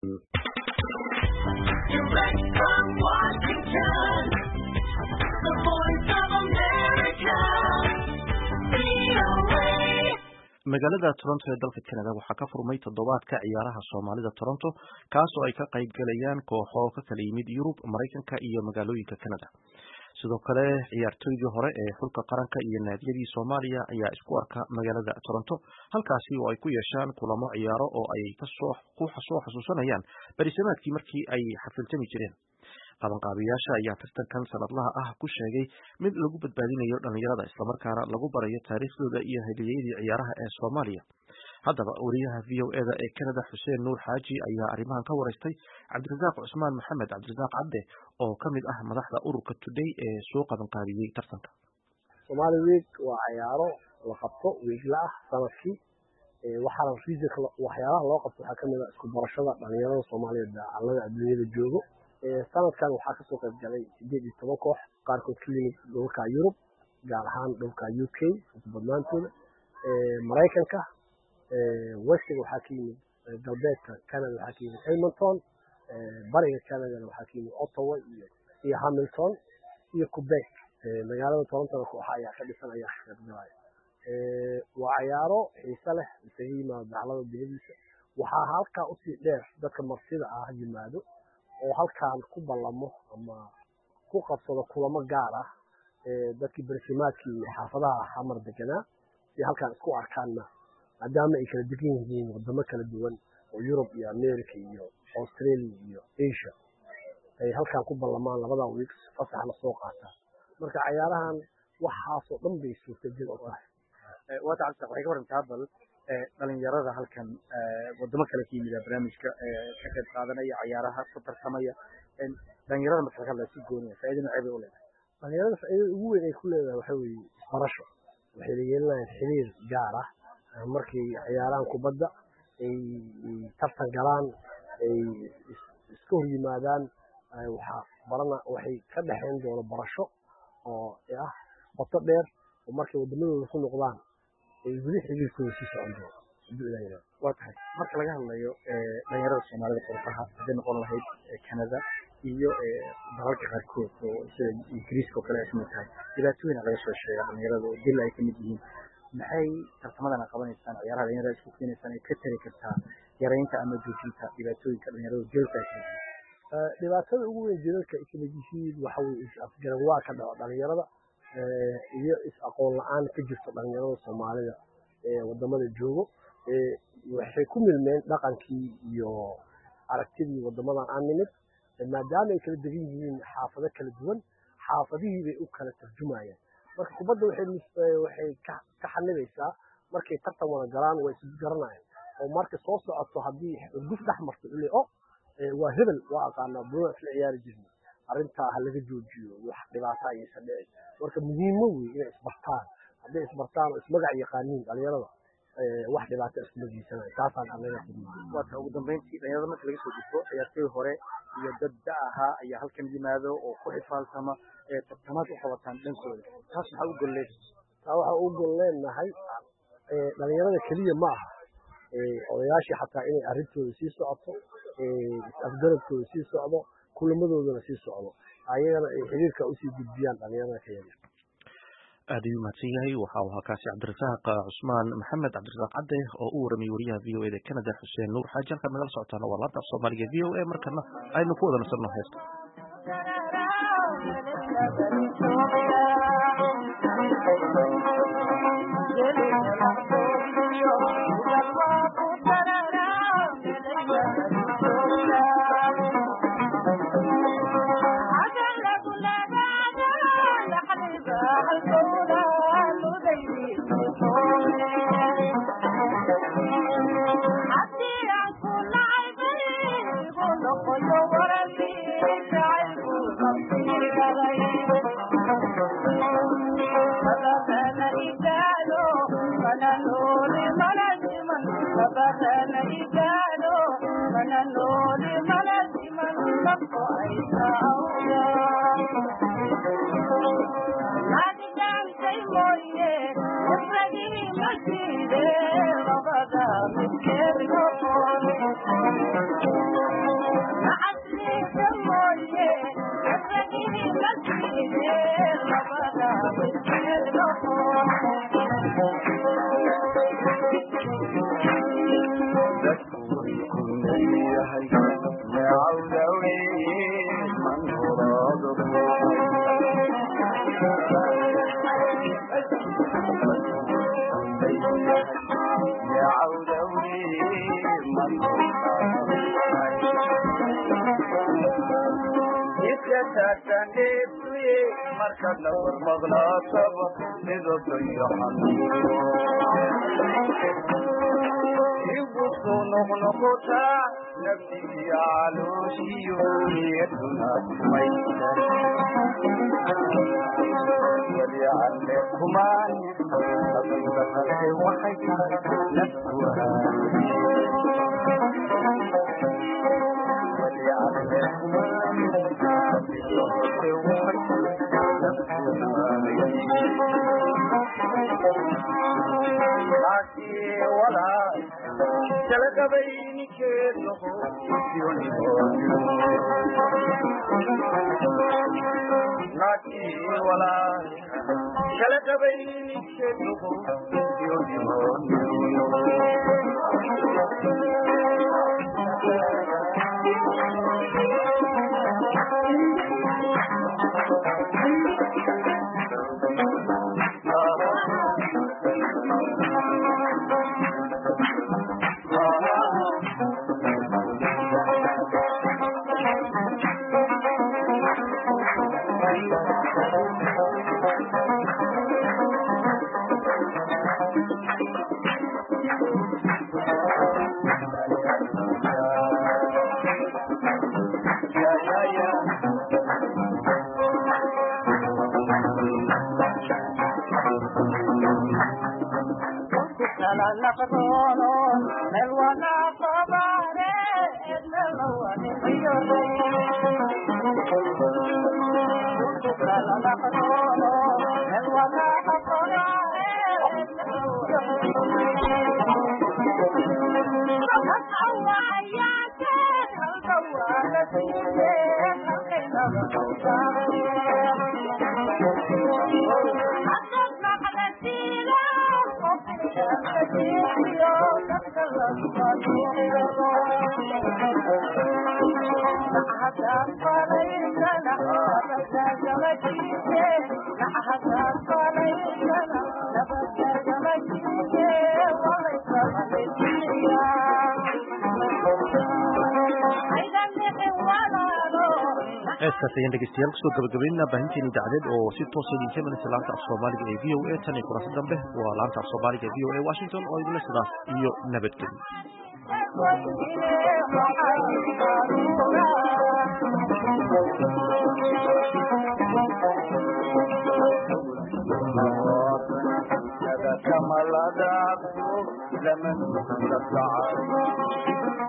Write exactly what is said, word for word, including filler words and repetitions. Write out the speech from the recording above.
Direct from Washington, the voice of America, V O A. magaalada Toronto ee dalka Canada waxaa ka furmay toddobaadka ciyaaraha Soomaalida Toronto kaas oo ay ka qayb galayaan kooxo ka kala yimid Yurub, Mareykanka iyo magaalooyinka Canada. sidoo kale ciyaartoydii hore ee xulka qaranka iyo naadiyadii Soomaaliya ayaa isku arka magaalada Toronto halkaasi oo ay ku yeeshaan kulamo ciyaaro oo ay ka soo ku soo xasuusanayaan bariisamaadkii markii ay xafiltami jireen. qabanqaabiyaasha ayaa tartankan sanadlaha ah ku sheegay mid lagu badbaadinayo dhalinyarada isla markaana lagu barayo taariikhdooda iyo hadiyadii ciyaaraha ee Soomaaliya. haddaba wariyaha V O A da ee Canada Xuseen Nuur Xaaji ayaa arrimahan ka wareystay Cabdirasaaq Cusmaan Maxamed Cabdirasaaq Cabde oo ka mid ah madaxda ururka Today ee soo qabanqaabiyey tartanka. Somali Week waa ciyaaro la qabto wiigla ah sanadkii ee waxa la fiijiga waxyaalaha loo qabto waxa kamid ah isku barashada dhalinyarada Soomaaliyeed dacallada adduunyada joogo. ee sanadkan waxaa ka soo qayb galay sideed iyo toban koox qaarkood ka yimid dhulka Yurub gaar ahaan dhulka U K badnaantooda ee Mareykanka ee wasiga waxaa ka yimid galbeedka Canada waxaa ka yimid Edmonton ee bariga Canada waxaa ka yimid Ottawa iyo iyo Hamilton iyo Quebec ee magaalada Toronto kooxa ayaa ka dhisan ayaa ka qayb galay ee waa ciyaaro xiiso leh isaga yimaado dacallada dibadiisa waxaa halka u sii dheer dadka martida ah yimaado oo halkaan ku ballamo ama ku qabsado kulamo gaar ah ee dadkii barsimaadkii xaafadaha xamar deganaa si halkaan isku arkaanna maadaama ay kala degan yihiin wadamo kala duwan oo Yurub iyo America iyo Australia iyo Asia ay halkaan ku ballamaan labada weeks fasaxna soo qaata marka ciyaarahan waxaas oo dhan bay suurtagal u tahay waa taasoo waxay ka warantaa bal dhalinyarada halkan wadamo kala ka yimid barnaamijka ka qayb qaadanaya ciyaaraha ku tartamaya dhalinyarada marka laga hadlayo si gooni ah faa'iido macay u leedahay dhalinyarada faa'iido ugu weyn ay ku leedahay waxa weeye isbarasho waxay leeyihiin xiriir gaar ah markii ciyaarahan kubadda ay tartan galaan ay iska hor yimaadaan waxa barana waxay ka dhaxayn doona barasho oo ah qoto dheer oo markay wadamadooda ku noqdaan ay weli xiriirkooda sii socon doono sidoo ilaahay waa tahay marka laga hadlayo dhalinyarada Soomaalida qorfaha hadii noqon lahayd Canada iyo dalalka qaarkood oo sida Ingiriiska oo kale ay kamid tahay dhibaatooyin laga soo sheegay dhalinyarada oo dil ay kamid yihiin maxay tartamadan qabanaysan ciyaaraha dhalinyarada isku keenaysan ay ka tari kartaa yareynta ama joojinta dhibaatooyinka dhalinyarada dilka ee dhibaatada ugu weyn dilka ay kamid yihiin waxa weeye afgaran waa ka dhaco dhalinyarada ee iyo is aqoon la'aan ka jirto dhalinyarada Soomaalida ee wadamada joogo ee waxay ku milmeen dhaqankii iyo aragtidii wadamadan aan nimid maadaama ay kala degan yihiin xaafado kala duwan xaafadihii bay u kala tarjumayaan marka kubadda waxay waxay ka xanibaysaa markay tartan wada galaan way is garanayaan oo marka soo socoto hadii guf dhaxmarto ilaa oo waa hebel waa aqaana buu isla ciyaari jirnay arinta ha laga joojiyo wax dhibaato ay sadheey marka muhiim weey inay isbartaan hadii isbartaan oo ismagac yaqaaniin dhalinyarada ee wax dhibaato isma jiisanay taasaan anaga waa ta ugu dambeyntii dhalinyarada marka laga soo gudbo ciyaartoy hore iyo dad da'aha ayaa halkan yimaado oo ku xifaaltama ee tartamad u qabataan dhankooda taas waxa u goleey taa waxa u goleenahay ee dhalinyarada kaliya ma aha ee odayaashii xataa inay arintooda sii socoto ee afgaradkooda sii socdo kulamadoodana sii socdo ayagana ay xiriirka u sii gudbiyaan dhalinyarada kaliya aad ayuu mahadsan yahay waxa uu halkaasi Cabdirasaaq Cusmaan Maxamed Cabdirasaaq Cabde oo u waramay wariyaha V O A da Canada Xuseen Nuur Xaaji halka nagala socotaana waa laanta Soomaaliga V O A markana aynu ku wada nasano heesta Thank you. yahay neecawdawe man huraado neecawdawe man iska taagtaandeesuye markaad nawar maqlaataba midabaya xanuuno igu soo noqnoqotaa naftigiya calooshiyo niyaduna kumaysan wali alle kumaan aduudaqale waxay tahay naftu wali alle kumaan jalagabayninkeed noqo naakii walaal jalagabayninkeed noqo naqdono meel wana qabare edna lawani xiyore kala naqdono meel wana qabare edna heeskaas ayaan dhegeystayaal kusoo gabagabaynaa baahinteena idaacadeed oo si toosa idin keenaysa laanta af soomaaliga ee v o a tan iyo kulanti dambe waa laanta af soomaaliga ee v o a washington oo idinle sidaas iyo nabadgelyo kamaladaabto laman